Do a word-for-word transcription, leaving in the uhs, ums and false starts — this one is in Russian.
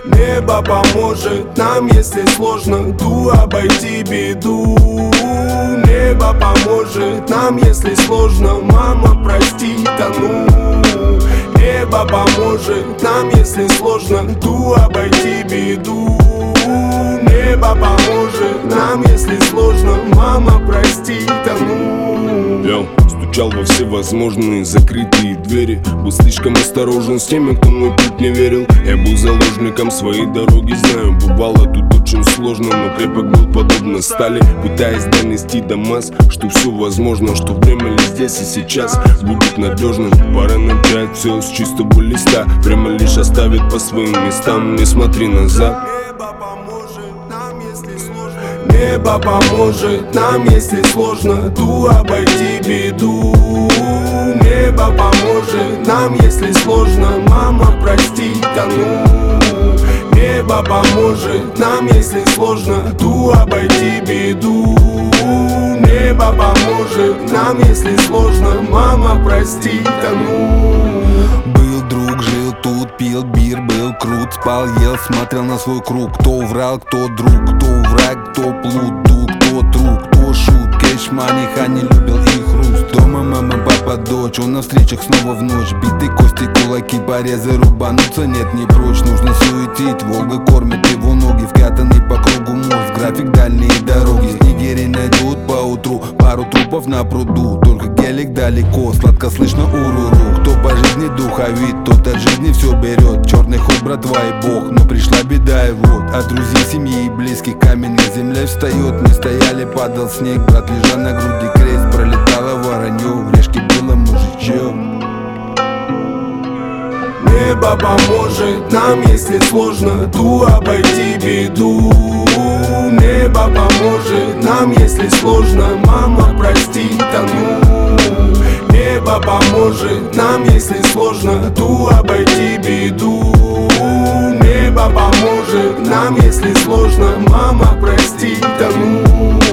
Небо поможет нам, если сложно ту обойти беду. Небо поможет нам, если сложно, мама, прости, тону. Небо поможет нам, если сложно ту обойти беду. Небо поможет нам, если сложно, мама, прости, тону. Я стучал во всевозможные закрытые двери, был слишком осторожен с теми, кто мой путь не верил. Я был заложником своей дороги, знаю, бывало тут очень сложно, но крепок был подобно стали, пытаясь донести до масс, что все возможно, что время ли здесь и сейчас будет надежным. Пора начать все с чистого листа, время лишь оставит по своим местам, не смотри назад. Небо поможет нам, если сложно ту обойти беду. Небо поможет нам, если сложно, мама, прости, тону. Небо поможет нам, если сложно ту обойти беду. Небо поможет нам, если сложно, мама, прости, тону. Был друг, жил тут, пил бир, был крут, спал, ел, смотрел на свой круг. Кто врал, кто друг, кто враг, кто плут, ду, кто друг, кто шут. Кэш, мани, хани, любил и хруст. Дома мама, папа, дочь, он на встречах снова в ночь. Битые кости, кулаки, порезы, рубануться нет, не прочь. Нужно суетить, Волга кормит его ноги, вкатанный по кругу мозг. График, дальние дороги, снегири найдут поутру пару трупов на пруду. Только гелик далеко, сладко слышно уруру. Кто по жизни духовит, тот от жизни все берет. Черный ход, братва и бог, но пришла беда и вот. От друзей, семьи и близких камень на земле встает. Мы стояли, падал снег, брат лежал на груди крест. Пролетало воронье, в решке было мужичье. Небо поможет нам, если сложно ту обойти беду. Небо поможет нам, если сложно, мама, прости, тону. Небо поможет нам, если сложно ту обойти беду. Небо поможет нам, если сложно, мама, прости, тону.